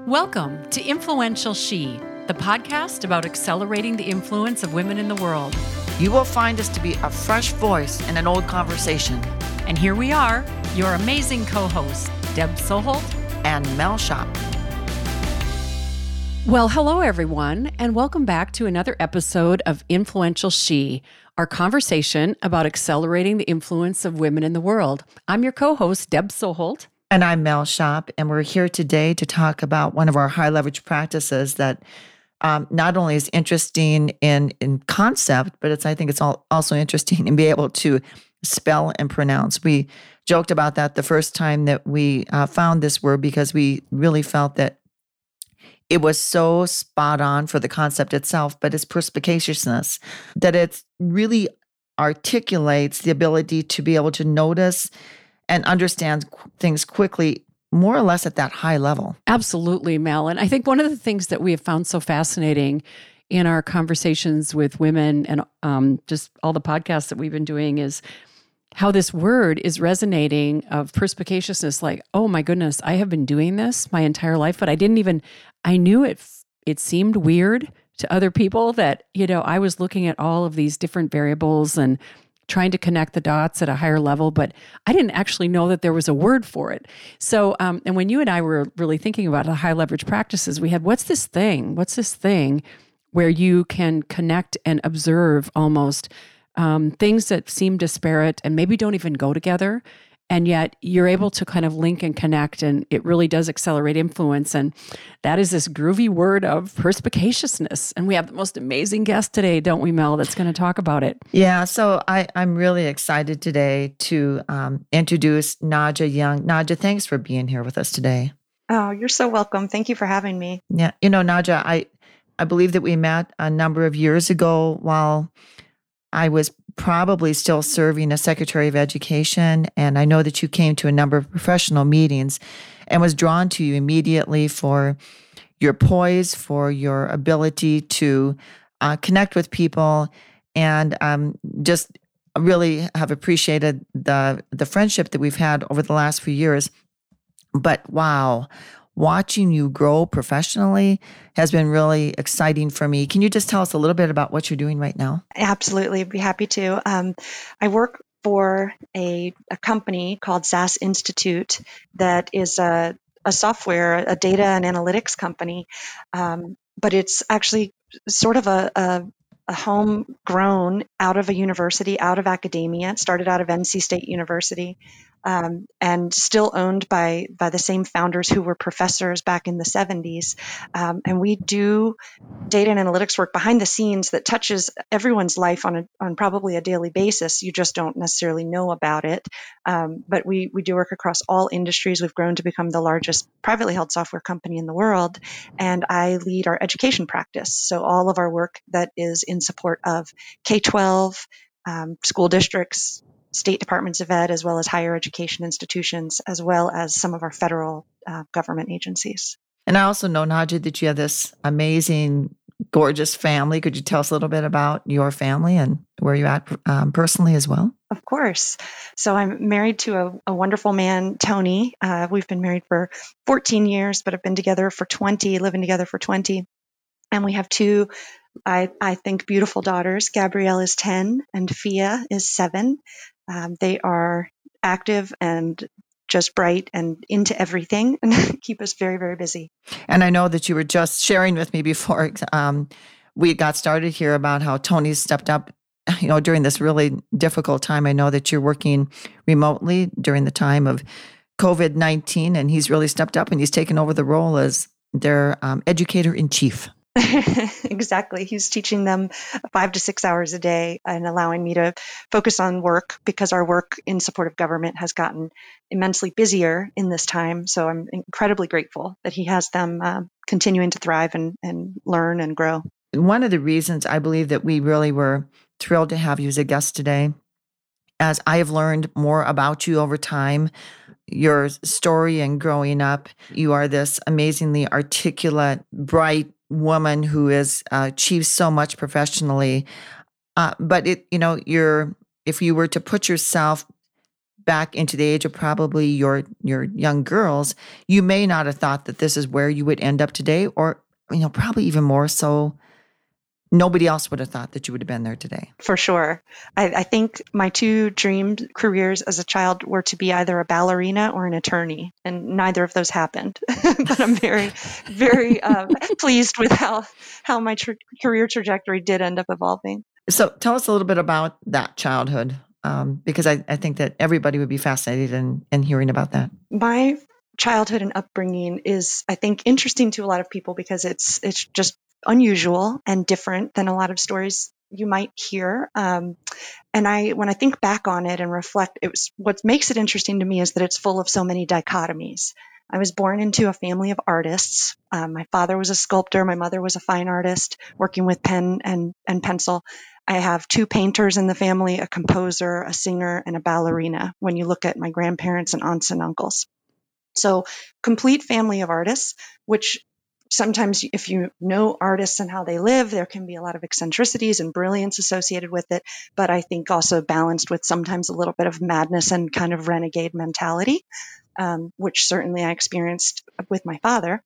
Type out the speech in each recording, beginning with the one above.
Welcome to Influential She, the podcast about accelerating the influence of women in the world. You will find us to be a fresh voice in an old conversation. And here we are, your amazing co-hosts, Deb Soholt and Mel Shop. Well, hello everyone, and welcome back to another episode of Influential She, our conversation about accelerating the influence of women in the world. I'm your co-host, Deb Soholt. And I'm Mel Shop, and we're here today to talk about one of our high leverage practices that not only is interesting in concept, but I think it's also interesting in being able to spell and pronounce. We joked about that the first time that we found this word because we really felt that it was so spot on for the concept itself, but its perspicaciousness, that it really articulates the ability to be able to notice and understand things quickly, more or less at that high level. Absolutely, Mel. And I think one of the things that we have found so fascinating in our conversations with women and just all the podcasts that we've been doing is how this word is resonating of perspicaciousness. Like, oh my goodness, I have been doing this my entire life, but I knew it seemed weird to other people that, I was looking at all of these different variables and trying to connect the dots at a higher level, but I didn't actually know that there was a word for it. So, and when you and I were really thinking about the high leverage practices, we had, what's this thing where you can connect and observe almost things that seem disparate and maybe don't even go together, and yet you're able to kind of link and connect, and it really does accelerate influence. And that is this groovy word of perspicaciousness. And we have the most amazing guest today, don't we, Mel, that's going to talk about it. Yeah, so I'm really excited today to introduce Nadja Young. Nadja, thanks for being here with us today. Oh, you're so welcome. Thank you for having me. Yeah, Nadja, I believe that we met a number of years ago while I was probably still serving as Secretary of Education, and I know that you came to a number of professional meetings and was drawn to you immediately for your poise, for your ability to connect with people, and just really have appreciated the friendship that we've had over the last few years. But wow, watching you grow professionally has been really exciting for me. Can you just tell us a little bit about what you're doing right now? Absolutely. I'd be happy to. I work for a company called SAS Institute that is a software, a data and analytics company. But it's actually sort of a homegrown out of a university, out of academia. It started out of NC State University, and still owned by the same founders who were professors back in the 70s. And we do data and analytics work behind the scenes that touches everyone's life on probably a daily basis. You just don't necessarily know about it. But we do work across all industries. We've grown to become the largest privately held software company in the world. And I lead our education practice. So all of our work that is in support of K-12, school districts, state departments of ed, as well as higher education institutions, as well as some of our federal government agencies. And I also know, Nadja, that you have this amazing, gorgeous family. Could you tell us a little bit about your family and where you're at personally as well? Of course. So I'm married to a wonderful man, Tony. We've been married for 14 years, but have been together for 20, living together for 20. And we have two, I think, beautiful daughters. Gabrielle is 10 and Fia is 7. They are active and just bright and into everything and keep us very, very busy. And I know that you were just sharing with me before we got started here about how Tony's stepped up, during this really difficult time. I know that you're working remotely during the time of COVID-19, and he's really stepped up and he's taken over the role as their educator in chief. Exactly. He's teaching them 5 to 6 hours a day and allowing me to focus on work because our work in support of government has gotten immensely busier in this time. So I'm incredibly grateful that he has them continuing to thrive and learn and grow. One of the reasons I believe that we really were thrilled to have you as a guest today, as I have learned more about you over time, your story and growing up, you are this amazingly articulate, bright woman who has achieved so much professionally. But if you were to put yourself back into the age of probably your young girls, you may not have thought that this is where you would end up today, or probably even more so, nobody else would have thought that you would have been there today. For sure. I think my two dream careers as a child were to be either a ballerina or an attorney, and neither of those happened. But I'm very, very pleased with how my career trajectory did end up evolving. So tell us a little bit about that childhood, because I think that everybody would be fascinated in hearing about that. My childhood and upbringing is, I think, interesting to a lot of people because it's just unusual and different than a lot of stories you might hear. And when I think back on it and reflect, what makes it interesting to me is that it's full of so many dichotomies. I was born into a family of artists. My father was a sculptor. My mother was a fine artist working with pen and pencil. I have two painters in the family, a composer, a singer, and a ballerina, when you look at my grandparents and aunts and uncles. So complete family of artists, which sometimes if you know artists and how they live, there can be a lot of eccentricities and brilliance associated with it. But I think also balanced with sometimes a little bit of madness and kind of renegade mentality, which certainly I experienced with my father.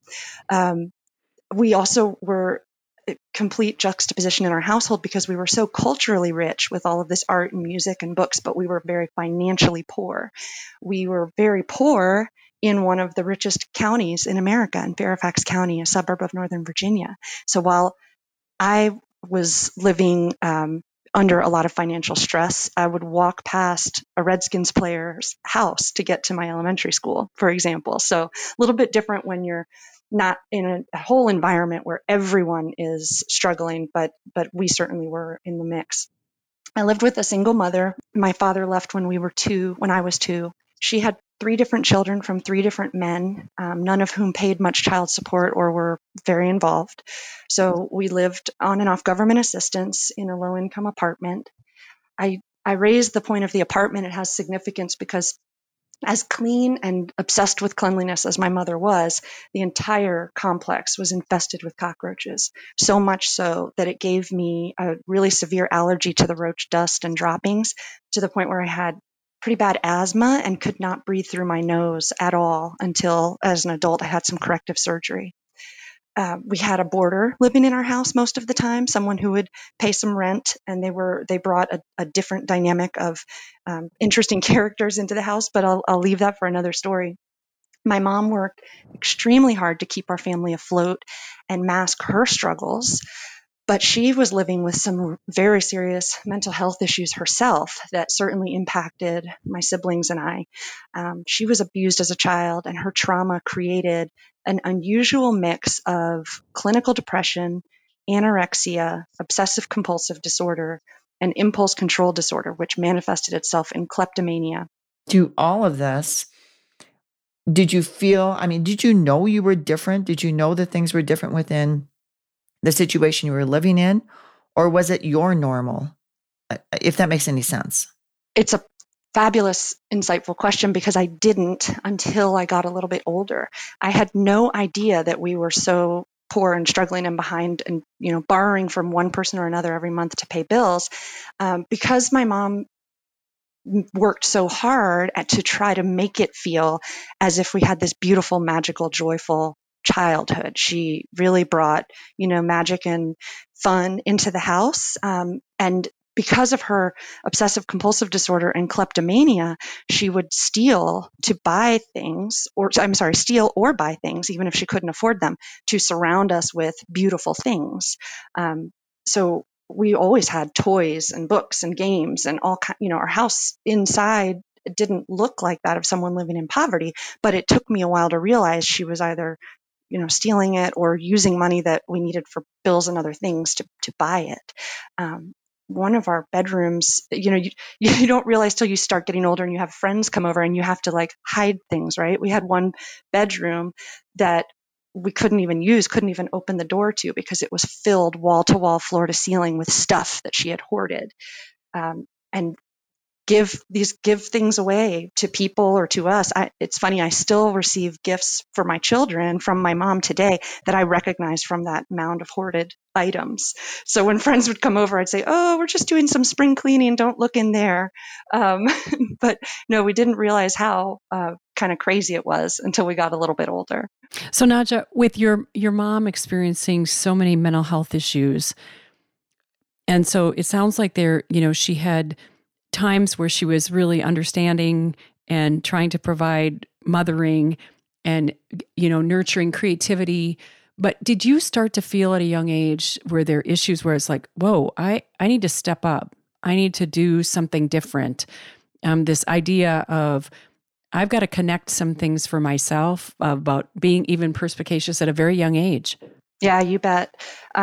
We also were a complete juxtaposition in our household because we were so culturally rich with all of this art and music and books, but we were very financially poor. We were very poor in one of the richest counties in America, in Fairfax County, a suburb of Northern Virginia. So while I was living under a lot of financial stress, I would walk past a Redskins player's house to get to my elementary school, for example. So a little bit different when you're not in a whole environment where everyone is struggling, but we certainly were in the mix. I lived with a single mother. My father left when I was two. She had 3 different children from 3 different men, none of whom paid much child support or were very involved. So we lived on and off government assistance in a low-income apartment. I raised the point of the apartment. It has significance because as clean and obsessed with cleanliness as my mother was, the entire complex was infested with cockroaches, so much so that it gave me a really severe allergy to the roach dust and droppings, to the point where I had pretty bad asthma and could not breathe through my nose at all until, as an adult, I had some corrective surgery. We had a boarder living in our house most of the time, someone who would pay some rent, and they brought a different dynamic of interesting characters into the house, but I'll leave that for another story. My mom worked extremely hard to keep our family afloat and mask her struggles, but she was living with some very serious mental health issues herself that certainly impacted my siblings and I. She was abused as a child, and her trauma created an unusual mix of clinical depression, anorexia, obsessive compulsive disorder, and impulse control disorder, which manifested itself in kleptomania. To all of this, did you know you were different? Did you know that things were different within the situation you were living in? Or was it your normal? If that makes any sense. It's a fabulous, insightful question because I didn't until I got a little bit older. I had no idea that we were so poor and struggling and behind and, borrowing from one person or another every month to pay bills. Because my mom worked so hard to try to make it feel as if we had this beautiful, magical, joyful childhood. She really brought, magic and fun into the house. And because of her obsessive compulsive disorder and kleptomania, she would steal or buy things, even if she couldn't afford them, to surround us with beautiful things. So we always had toys and books and games and our house inside didn't look like that of someone living in poverty, but it took me a while to realize she was either stealing it or using money that we needed for bills and other things to buy it. One of our bedrooms, you don't realize till you start getting older and you have friends come over and you have to hide things, right? We had one bedroom that we couldn't even open the door to because it was filled wall to wall, floor to ceiling with stuff that she had hoarded. And give things away to people or to us. It's funny, I still receive gifts for my children from my mom today that I recognize from that mound of hoarded items. So when friends would come over, I'd say, "Oh, we're just doing some spring cleaning. Don't look in there." But no, we didn't realize how kind of crazy it was until we got a little bit older. So Nadja, with your mom experiencing so many mental health issues, and so it sounds like she had times where she was really understanding and trying to provide mothering and, nurturing creativity. But did you start to feel at a young age where there are issues where it's like, whoa, I need to step up. I need to do something different. This idea of I've got to connect some things for myself about being even perspicacious at a very young age. Yeah, you bet.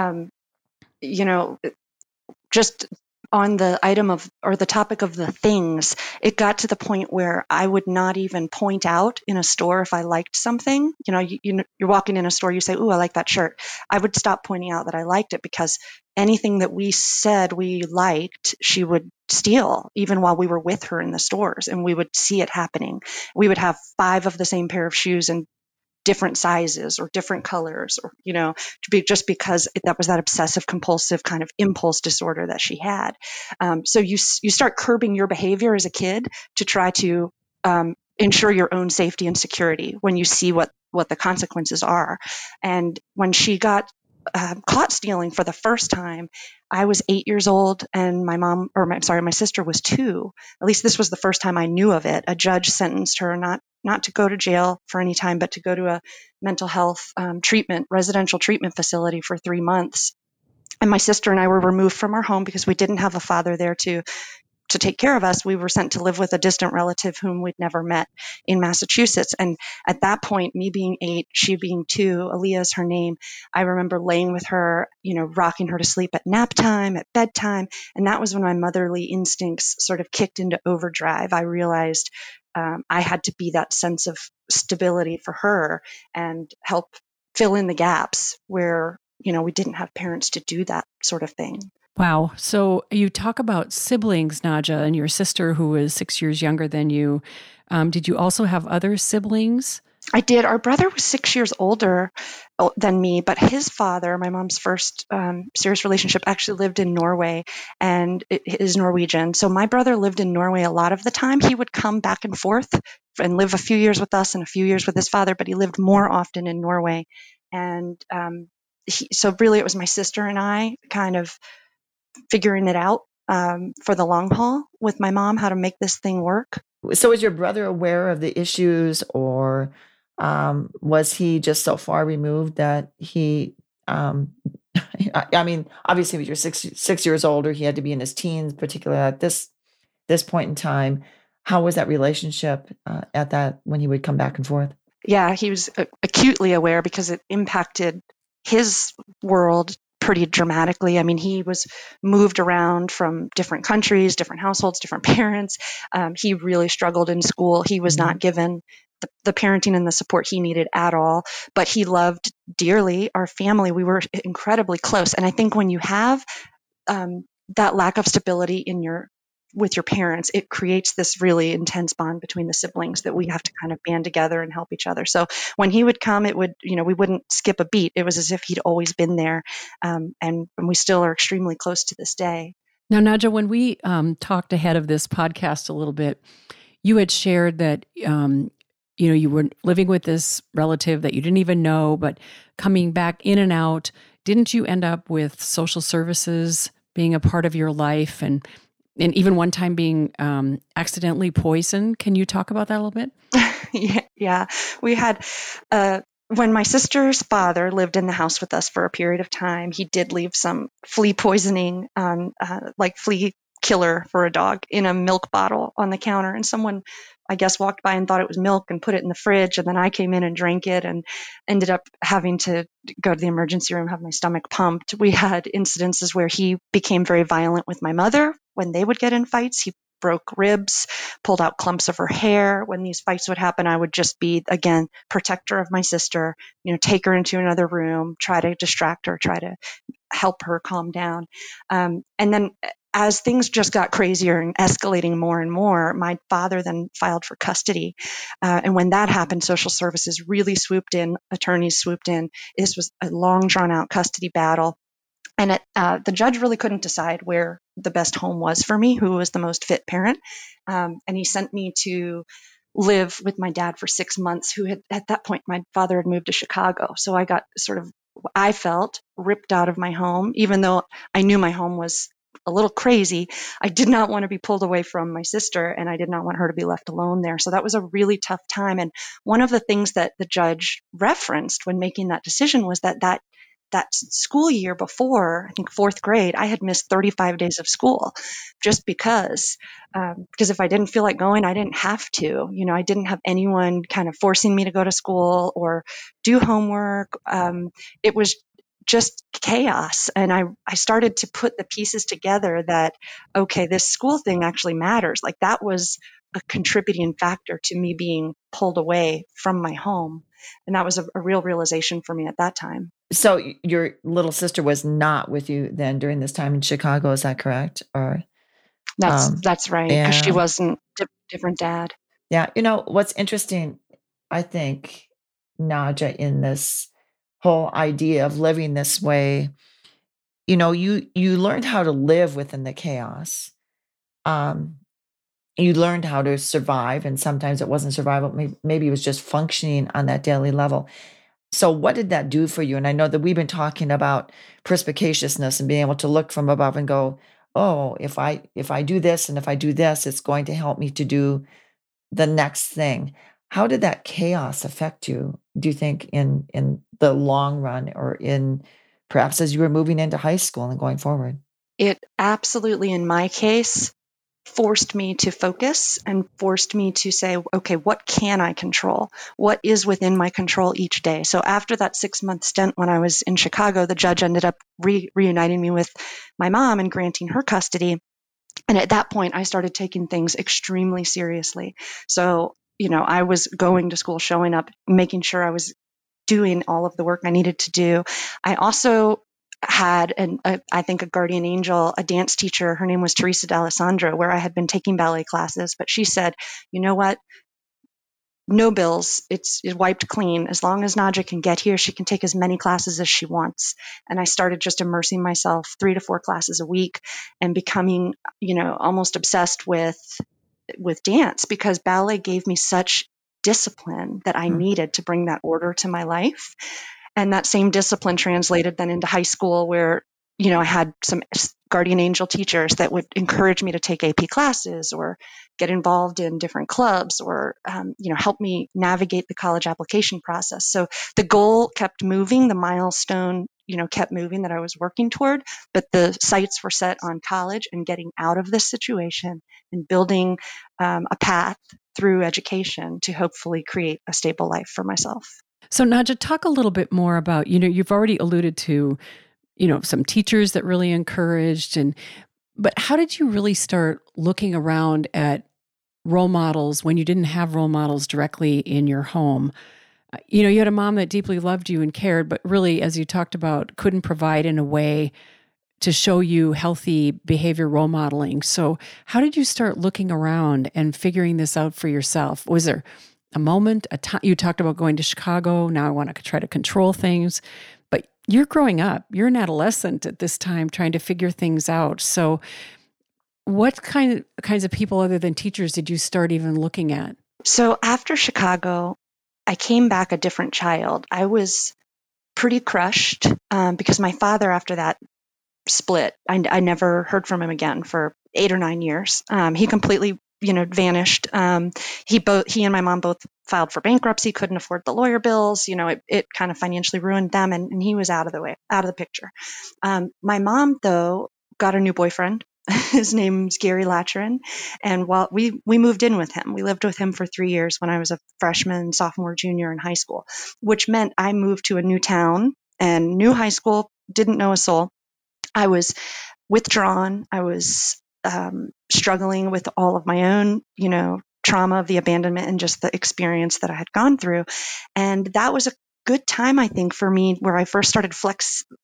Just on the item of, or the topic of the things, it got to the point where I would not even point out in a store if I liked something. You're walking in a store, you say, "Ooh, I like that shirt." I would stop pointing out that I liked it, because anything that we said we liked, she would steal, even while we were with her in the stores, and we would see it happening. We would have 5 of the same pair of shoes and different sizes or different colors, or just because that was that obsessive compulsive kind of impulse disorder that she had. So you start curbing your behavior as a kid to try to ensure your own safety and security when you see what the consequences are. And when she got caught stealing for the first time, I was 8 years old, and my sister was 2. At least this was the first time I knew of it. A judge sentenced her not to go to jail for any time, but to go to a mental health residential treatment facility for 3 months. And my sister and I were removed from our home because we didn't have a father there to take care of us. We were sent to live with a distant relative whom we'd never met in Massachusetts. And at that point, me being 8, she being 2, Aaliyah is her name, I remember laying with her, rocking her to sleep at nap time, at bedtime. And that was when my motherly instincts sort of kicked into overdrive. I realized I had to be that sense of stability for her and help fill in the gaps where, we didn't have parents to do that sort of thing. Wow. So you talk about siblings, Nadja, and your sister who was 6 years younger than you. Did you also have other siblings? I did. Our brother was 6 years older than me, but his father, my mom's first serious relationship, actually lived in Norway and is Norwegian. So my brother lived in Norway a lot of the time. He would come back and forth and live a few years with us and a few years with his father, but he lived more often in Norway. And so really it was my sister and I kind of figuring it out for the long haul with my mom, how to make this thing work. So was your brother aware of the issues, or was he just so far removed that he, I mean, obviously you're 6 years older, he had to be in his teens, particularly at this point in time. How was that relationship when he would come back and forth? Yeah, he was acutely aware because it impacted his world pretty dramatically. I mean, he was moved around from different countries, different households, different parents. He really struggled in school. He was not given the parenting and the support he needed at all, but he loved dearly our family. We were incredibly close. And I think when you have that lack of stability with your parents, it creates this really intense bond between the siblings that we have to kind of band together and help each other. So when he would come, we wouldn't skip a beat. It was as if he'd always been there. And we still are extremely close to this day. Now, Nadja, when we talked ahead of this podcast a little bit, you had shared that, you were living with this relative that you didn't even know, but coming back in and out. Didn't you end up with social services being a part of your life, and even one time being accidentally poisoned? Can you talk about that a little bit? Yeah. We had, when my sister's father lived in the house with us for a period of time, he did leave some flea poisoning, like flea killer for a dog, in a milk bottle on the counter. And someone, I guess, walked by and thought it was milk and put it in the fridge. And then I came in and drank it and ended up having to go to the emergency room, have my stomach pumped. We had incidences where he became very violent with my mother when they would get in fights. He broke ribs, pulled out clumps of her hair. When these fights would happen, I would just be, again, protector of my sister, take her into another room, try to distract her, try to help her calm down. And then as things just got crazier and escalating more and more, my father then filed for custody. And when that happened, social services really swooped in, attorneys swooped in. This was a long, drawn out custody battle. And the judge really couldn't decide where the best home was for me, who was the most fit parent. And he sent me to live with my dad for 6 months, who had, at that point, my father had moved to Chicago. So I got sort of, I felt ripped out of my home, even though I knew my home was a little crazy. I did not want to be pulled away from my sister, and I did not want her to be left alone there. So that was a really tough time. And one of the things that the judge referenced when making that decision was that school year before, I think fourth grade, I had missed 35 days of school just because if I didn't feel like going, I didn't have to. I didn't have anyone kind of forcing me to go to school or do homework. It was just chaos. And I started to put the pieces together that, okay, this school thing actually matters. Like that was a contributing factor to me being pulled away from my home. And that was a real realization for me at that time. So your little sister was not with you then during this time in Chicago, is that correct? Or that's right, because she wasn't different dad. Yeah, what's interesting, I think, Nadja, in this whole idea of living this way, you learned how to live within the chaos. You learned how to survive, and sometimes it wasn't survival. Maybe it was just functioning on that daily level. So what did that do for you? And I know that we've been talking about perspicaciousness and being able to look from above and go, oh, if I do this and if I do this, it's going to help me to do the next thing. How did that chaos affect you, do you think, in the long run, or in perhaps as you were moving into high school and going forward? It absolutely, in my case, forced me to focus and forced me to say, okay, what can I control? What is within my control each day? So after that 6-month stint when I was in Chicago, the judge ended up reuniting me with my mom and granting her custody. And at that point, I started taking things extremely seriously. So, I was going to school, showing up, making sure I was doing all of the work I needed to do. I also had, I think, a guardian angel, a dance teacher. Her name was Teresa D'Alessandro, where I had been taking ballet classes. But she said, you know what? No bills. It's wiped clean. As long as Nadja can get here, she can take as many classes as she wants. And I started just immersing myself 3 to 4 classes a week and becoming, almost obsessed with dance, because ballet gave me such discipline that I needed to bring that order to my life. And that same discipline translated then into high school, where, I had some guardian angel teachers that would encourage me to take AP classes or get involved in different clubs or, help me navigate the college application process. So the goal kept moving, the milestone, kept moving that I was working toward, but the sights were set on college and getting out of this situation and building a path through education to hopefully create a stable life for myself. So Nadja, talk a little bit more about, you've already alluded to, some teachers that really encouraged, but how did you really start looking around at role models when you didn't have role models directly in your home? You had a mom that deeply loved you and cared, but really, as you talked about, couldn't provide in a way to show you healthy behavior role modeling. So how did you start looking around and figuring this out for yourself? Was there a moment, a time? You talked about going to Chicago. Now I want to try to control things. But you're growing up. You're an adolescent at this time trying to figure things out. So what kinds of people other than teachers did you start even looking at? So after Chicago, I came back a different child. I was pretty crushed because my father, after that, split. I never heard from him again for 8 or 9 years. He completely, vanished. He and my mom both filed for bankruptcy, couldn't afford the lawyer bills. It kind of financially ruined them, and he was out of the picture. My mom, though, got a new boyfriend. His name's Gary Latcherin. And while we moved in with him, we lived with him for 3 years when I was a freshman, sophomore, junior in high school, which meant I moved to a new town and new high school, didn't know a soul. I was withdrawn. I was struggling with all of my own, trauma of the abandonment and just the experience that I had gone through. And that was a good time, I think, for me, where I first started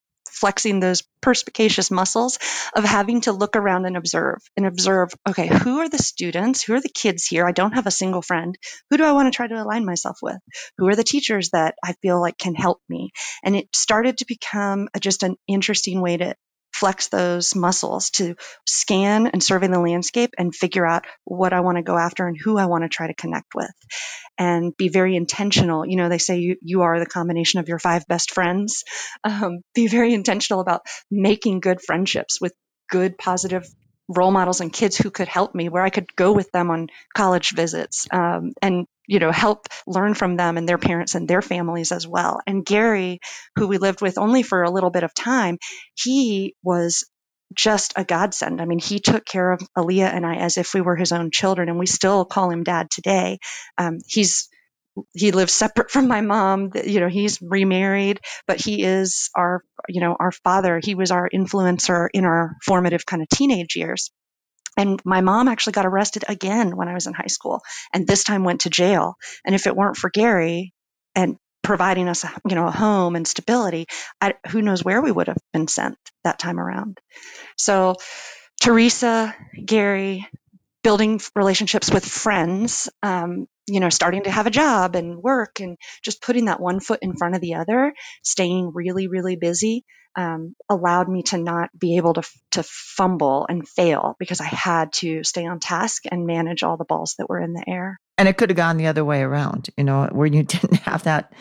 flexing those perspicacious muscles of having to look around and observe, okay, who are the students? Who are the kids here? I don't have a single friend. Who do I want to try to align myself with? Who are the teachers that I feel like can help me? And it started to become just an interesting way to flex those muscles, to scan and survey the landscape and figure out what I want to go after and who I want to try to connect with, and be very intentional. You know, they say you are the combination of your 5 best friends. Be very intentional about making good friendships with good, positive role models and kids who could help me, where I could go with them on college visits, and help learn from them and their parents and their families as well. And Gary, who we lived with only for a little bit of time, he was just a godsend. I mean, he took care of Aaliyah and I as if we were his own children, and we still call him Dad today. He lives separate from my mom. He's remarried, but he is our father. He was our influencer in our formative kind of teenage years. And my mom actually got arrested again when I was in high school, and this time went to jail. And if it weren't for Gary and providing us, a home and stability, who knows where we would have been sent that time around. So Teresa, Gary, building relationships with friends, starting to have a job and work, and just putting that one foot in front of the other, staying really, really busy, allowed me to not be able to fumble and fail, because I had to stay on task and manage all the balls that were in the air. And it could have gone the other way around, where you didn't have that,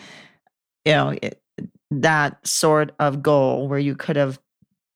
that sort of goal where you could have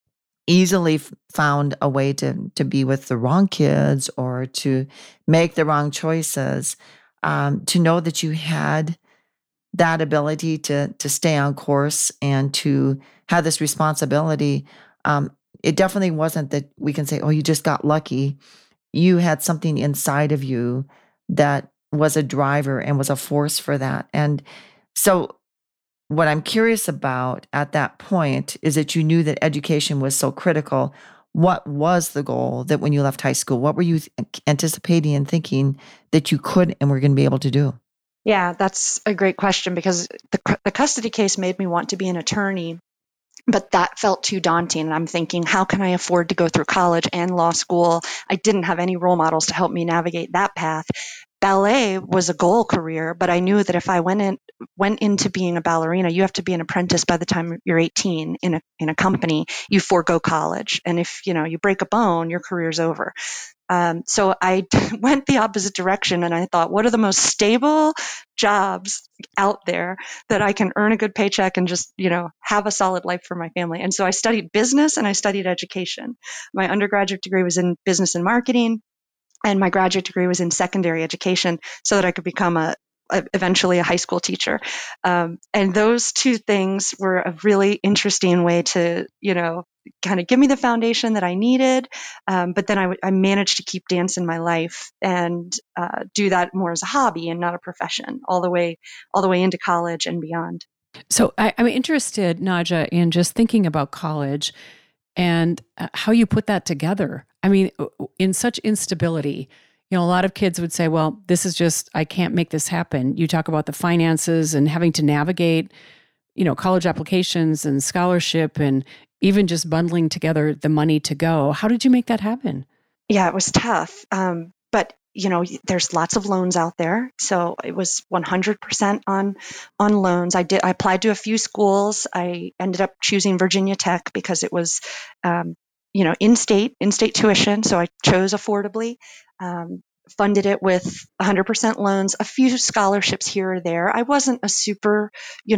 easily found a way to be with the wrong kids or to make the wrong choices. To know that you had that ability to stay on course and to have this responsibility, it definitely wasn't that we can say, oh, you just got lucky. You had something inside of you that was a driver and was a force for that. And so what I'm curious about at that point is that you knew that education was so critical. What was the goal that when you left high school, what were you anticipating and thinking that you could and were going to be able to do? Yeah, that's a great question, because the custody case made me want to be an attorney, but that felt too daunting. And I'm thinking, how can I afford to go through college and law school? I didn't have any role models to help me navigate that path. Ballet was a goal career, but I knew that if I went into being a ballerina, you have to be an apprentice by the time you're 18 in a company. You forego college, and if you break a bone, your career's over. So I went the opposite direction, and I thought, what are the most stable jobs out there that I can earn a good paycheck and just have a solid life for my family? And so I studied business and I studied education. My undergraduate degree was in business and marketing, and my graduate degree was in secondary education, so that I could become eventually a high school teacher. And those two things were a really interesting way to, kind of give me the foundation that I needed. But then I managed to keep dance in my life and do that more as a hobby and not a profession, all the way into college and beyond. So I'm interested, Nadja, in just thinking about college and how you put that together. I mean, in such instability, a lot of kids would say, well, this is just, I can't make this happen. You talk about the finances and having to navigate, college applications and scholarship and even just bundling together the money to go. How did you make that happen? Yeah, it was tough. But there's lots of loans out there. So it was 100% on loans. I applied to a few schools. I ended up choosing Virginia Tech because it was, in-state tuition. So I chose affordably, funded it with 100% loans, a few scholarships here or there. I wasn't a super,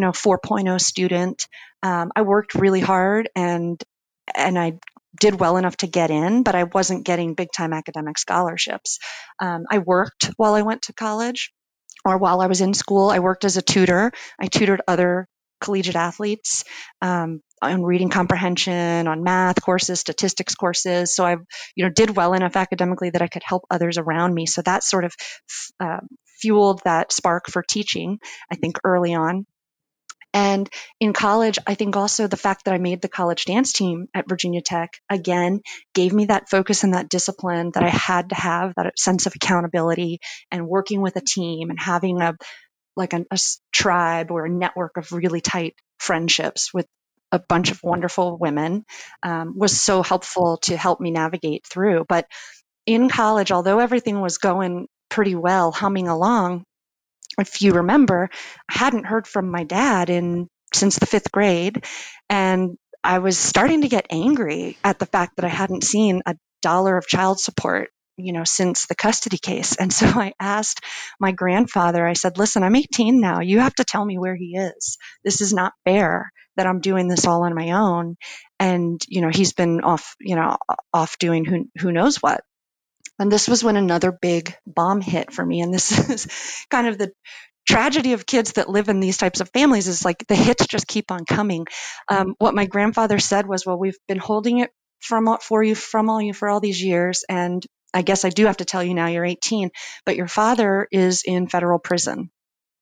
4.0 student. I worked really hard and I did well enough to get in, but I wasn't getting big time academic scholarships. I worked while I went to college, or while I was in school. I worked as a tutor. I tutored other collegiate athletes on reading comprehension, on math courses, statistics courses. So I, did well enough academically that I could help others around me. So that sort of fueled that spark for teaching, I think, early on. And in college, I think also the fact that I made the college dance team at Virginia Tech, again, gave me that focus and that discipline that I had to have, that sense of accountability and working with a team and having a tribe or a network of really tight friendships with a bunch of wonderful women, was so helpful to help me navigate through. But in college, although everything was going pretty well, humming along, if you remember, I hadn't heard from my dad since the 5th grade, and I was starting to get angry at the fact that I hadn't seen $1 of child support, since the custody case. And so I asked my grandfather, I said, listen, I'm 18 now. You have to tell me where he is. This is not fair that I'm doing this all on my own. And, he's been off doing who knows what. And this was when another big bomb hit for me. And this is kind of the tragedy of kids that live in these types of families, is like the hits just keep on coming. What my grandfather said was, well, we've been holding it from all you for all these years. And I guess I do have to tell you now, you're 18, but your father is in federal prison.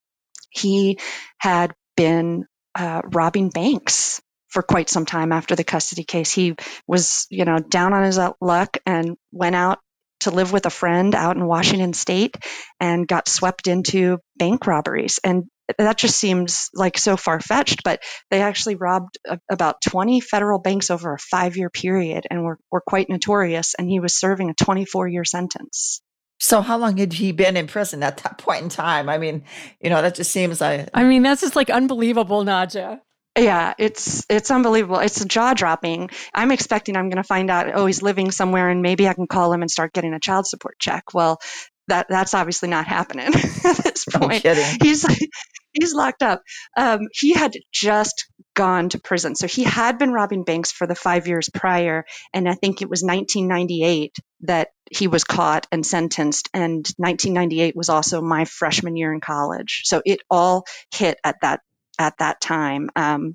He had been robbing banks for quite some time after the custody case. He was, down on his luck and went out to live with a friend out in Washington State and got swept into bank robberies. And that just seems like so far-fetched, but they actually robbed about 20 federal banks over a 5-year period and were quite notorious. And he was serving a 24-year sentence. So how long had he been in prison at that point in time? I mean, that just seems like... I mean, that's just like unbelievable, Nadja. Yeah, it's unbelievable. It's jaw-dropping. I'm expecting I'm going to find out, he's living somewhere and maybe I can call him and start getting a child support check. Well, that's obviously not happening at this point. No kidding. He's locked up. He had just gone to prison. So he had been robbing banks for the 5 years prior. And I think it was 1998 that he was caught and sentenced. And 1998 was also my freshman year in college. So it all hit at that time.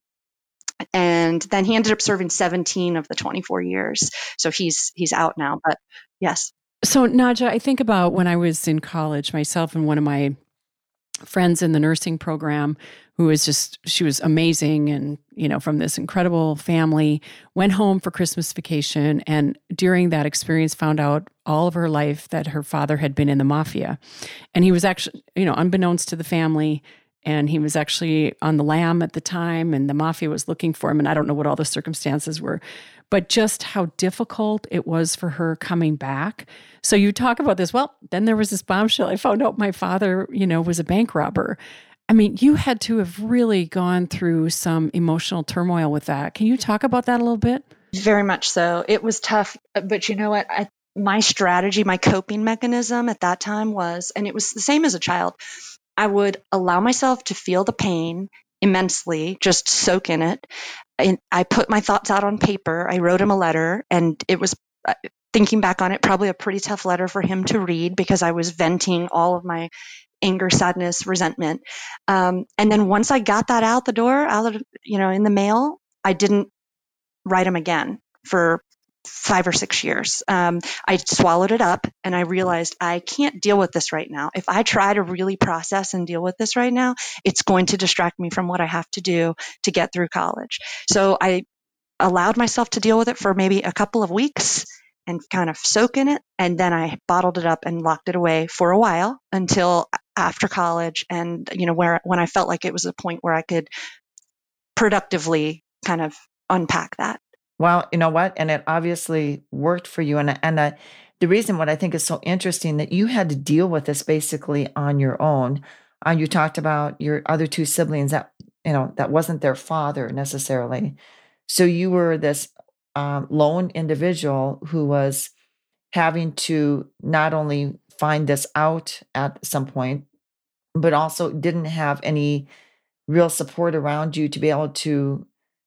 And then he ended up serving 17 of the 24 years. So he's out now, but yes. So Nadja, I think about when I was in college, myself and one of my friends in the nursing program, she was amazing and, from this incredible family, went home for Christmas vacation. And during that experience, found out all of her life that her father had been in the mafia. And he was actually, unbeknownst to the family, and he was actually on the lam at the time, and the mafia was looking for him. And I don't know what all the circumstances were, but just how difficult it was for her coming back. So you talk about this. Well, then there was this bombshell. I found out my father, was a bank robber. I mean, you had to have really gone through some emotional turmoil with that. Can you talk about that a little bit? Very much so. It was tough, but you know what? My strategy, my coping mechanism at that time was, and it was the same as a child, I would allow myself to feel the pain immensely, just soak in it. And I put my thoughts out on paper. I wrote him a letter, and it was, thinking back on it, probably a pretty tough letter for him to read because I was venting all of my anger, sadness, resentment. And then once I got that out the door, in the mail, I didn't write him again for 5 or 6 years. I swallowed it up and I realized I can't deal with this right now. If I try to really process and deal with this right now, it's going to distract me from what I have to do to get through college. So I allowed myself to deal with it for maybe a couple of weeks and kind of soak in it. And then I bottled it up and locked it away for a while until after college. And, when I felt like it was a point where I could productively kind of unpack that. Well, you know what? And it obviously worked for you. And the reason what I think is so interesting that you had to deal with this basically on your own. You talked about your other 2 siblings that wasn't their father necessarily. So you were this lone individual who was having to not only find this out at some point, but also didn't have any real support around you to be able to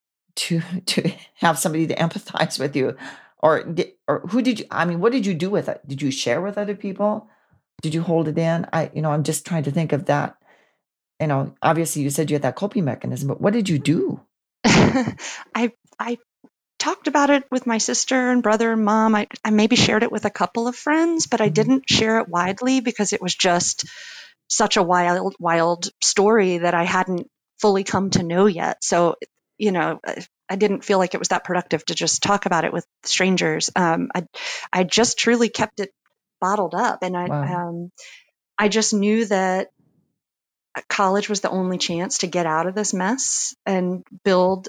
have somebody to empathize with you, or who did you? I mean, what did you do with it? Did you share with other people? Did you hold it in? I'm just trying to think of that. Obviously you said you had that coping mechanism, but what did you do? I talked about it with my sister and brother and mom. I maybe shared it with a couple of friends, but I didn't share it widely because it was just such a wild story that I hadn't fully come to know yet. So, I didn't feel like it was that productive to just talk about it with strangers. I just truly kept it bottled up. And Wow. I just knew that college was the only chance to get out of this mess and build a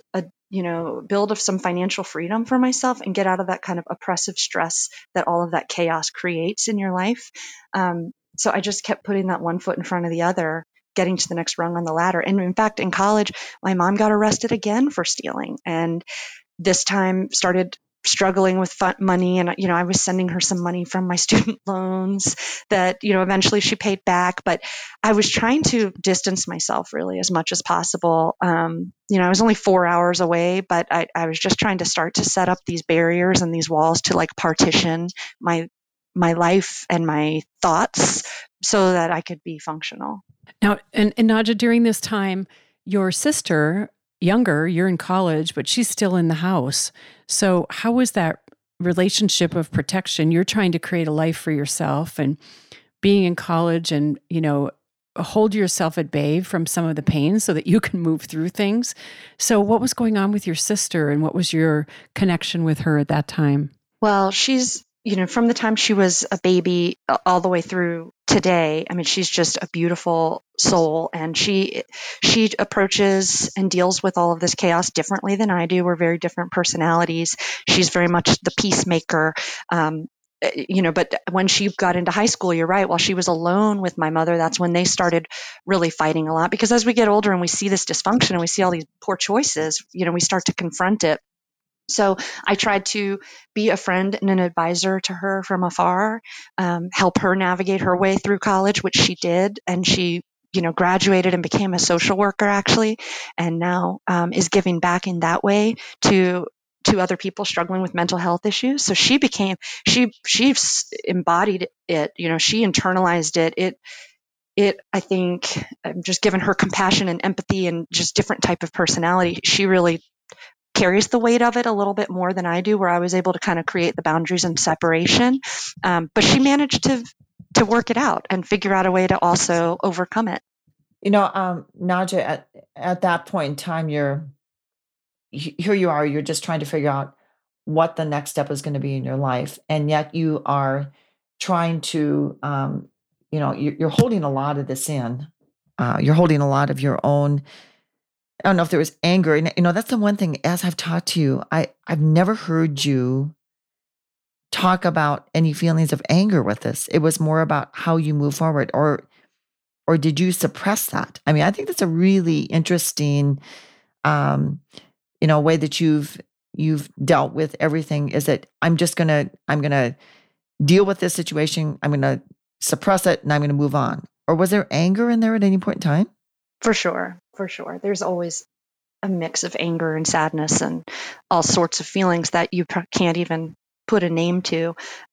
build some financial freedom for myself and get out of that kind of oppressive stress that all of that chaos creates in your life. So I just kept putting that one foot in front of the other, getting to the next rung on the ladder. And in fact, in college, my mom got arrested again for stealing, and this time started struggling with money. And, I was sending her some money from my student loans that, eventually she paid back. But I was trying to distance myself really as much as possible. I was only 4 hours away, but I was just trying to start to set up these barriers and these walls to like partition my life and my thoughts so that I could be functional. Now, and Nadja, during this time, your sister, younger, you're in college, but she's still in the house. So how was that relationship of protection? You're trying to create a life for yourself and being in college and, hold yourself at bay from some of the pain so that you can move through things. So what was going on with your sister and what was your connection with her at that time? Well, she's, from the time she was a baby all the way through today, I mean, she's just a beautiful soul, and she approaches and deals with all of this chaos differently than I do. We're very different personalities. She's very much the peacemaker. But when she got into high school, you're right, while she was alone with my mother, that's when they started really fighting a lot. Because as we get older and we see this dysfunction and we see all these poor choices, we start to confront it. So I tried to be a friend and an advisor to her from afar, help her navigate her way through college, which she did. And she, graduated and became a social worker actually, and now is giving back in that way to other people struggling with mental health issues. So she embodied it, she internalized it, I think, just given her compassion and empathy and just different type of personality, she really carries the weight of it a little bit more than I do, where I was able to kind of create the boundaries and separation. But she managed to work it out and figure out a way to also overcome it. Nadja, at that point in time, here you are, you're just trying to figure out what the next step is going to be in your life. And yet you are trying to, you're holding a lot of this in. You're holding a lot of your own. I don't know if there was anger. And, that's the one thing, as I've talked to you, I've never heard you talk about any feelings of anger with this. It was more about how you move forward, or did you suppress that? I mean, I think that's a really interesting, way that you've dealt with everything, is that I'm going to deal with this situation. I'm going to suppress it and I'm going to move on. Or was there anger in there at any point in time? For sure. There's always a mix of anger and sadness and all sorts of feelings that you can't even put a name to.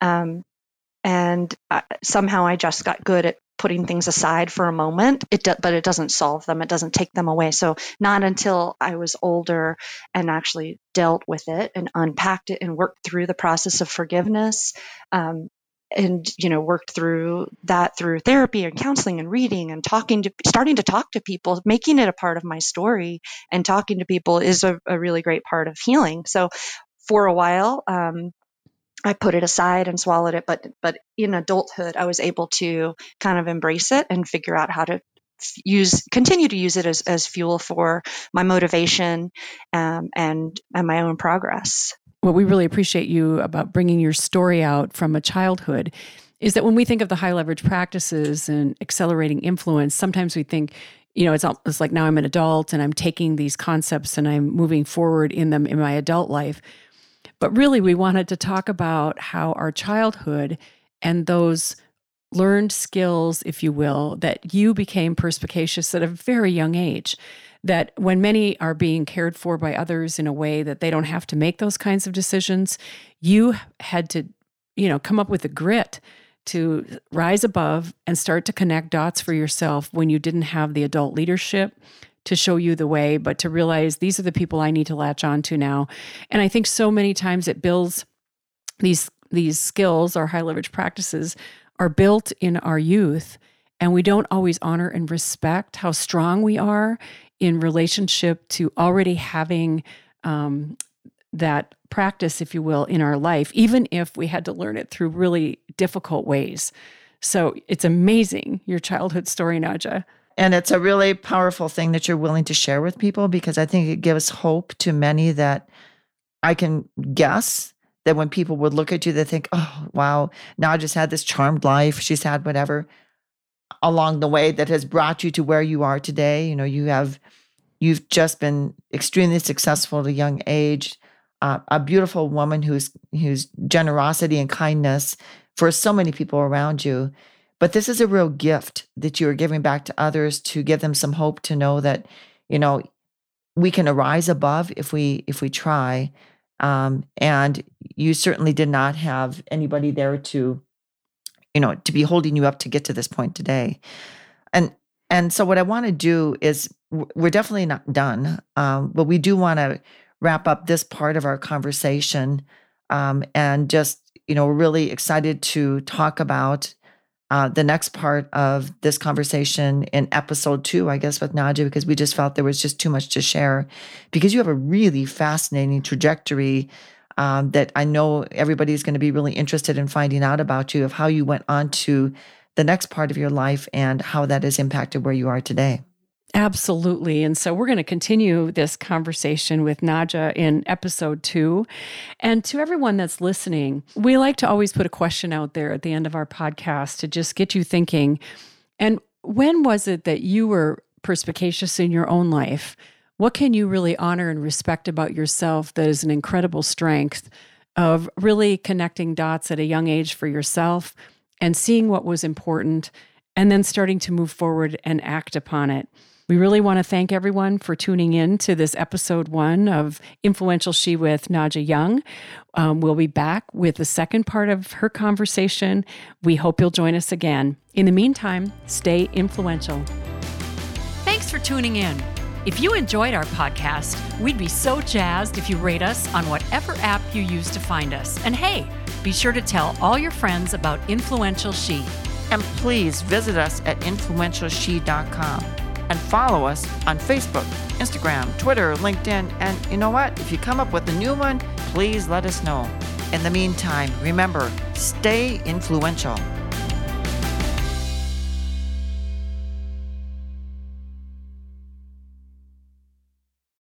Somehow I just got good at putting things aside for a moment, but it doesn't solve them. It doesn't take them away. So not until I was older and actually dealt with it and unpacked it and worked through the process of forgiveness, and worked through that through therapy and counseling and reading and starting to talk to people, making it a part of my story, and talking to people is a really great part of healing. So for a while, I put it aside and swallowed it, but in adulthood, I was able to kind of embrace it and figure out how to continue to use it as fuel for my motivation and my own progress. What we really appreciate you about bringing your story out from a childhood is that when we think of the high leverage practices and accelerating influence, sometimes we think, it's like now I'm an adult and I'm taking these concepts and I'm moving forward in them in my adult life. But really, we wanted to talk about how our childhood and those learned skills, if you will, that you became perspicacious at a very young age, that when many are being cared for by others in a way that they don't have to make those kinds of decisions, you had to, come up with the grit to rise above and start to connect dots for yourself when you didn't have the adult leadership to show you the way, but to realize these are the people I need to latch on to now. And I think so many times it builds these skills, our high leverage practices, are built in our youth, and we don't always honor and respect how strong we are in relationship to already having that practice, if you will, in our life, even if we had to learn it through really difficult ways. So it's amazing, your childhood story, Nadja. And it's a really powerful thing that you're willing to share with people, because I think it gives hope to many that I can guess that when people would look at you, they think, oh, wow, Nadja's had this charmed life. She's had whatever along the way that has brought you to where you are today. You know, you've just been extremely successful at a young age, a beautiful woman whose generosity and kindness for so many people around you. But this is a real gift that you are giving back to others, to give them some hope, to know that, you know, we can arise above if we try. And you certainly did not have anybody there to be holding you up to get to this point today. And so what I want to do is, we're definitely not done, but we do want to wrap up this part of our conversation, and just, we're really excited to talk about the next part of this conversation in episode 2, I guess, with Nadja, because we just felt there was just too much to share, because you have a really fascinating trajectory that I know everybody's going to be really interested in finding out about you, of how you went on to the next part of your life and how that has impacted where you are today. Absolutely. And so we're going to continue this conversation with Nadja in episode 2. And to everyone that's listening, we like to always put a question out there at the end of our podcast to just get you thinking. And when was it that you were perspicacious in your own life? What can you really honor and respect about yourself that is an incredible strength of really connecting dots at a young age for yourself and seeing what was important and then starting to move forward and act upon it? We really want to thank everyone for tuning in to this episode 1 of Influential She with Nadja Young. We'll be back with the second part of her conversation. We hope you'll join us again. In the meantime, stay influential. Thanks for tuning in. If you enjoyed our podcast, we'd be so jazzed if you rate us on whatever app you use to find us. And hey, be sure to tell all your friends about Influential She. And please visit us at influentialshe.com. And follow us on Facebook, Instagram, Twitter, LinkedIn. And you know what? If you come up with a new one, please let us know. In the meantime, remember, stay influential.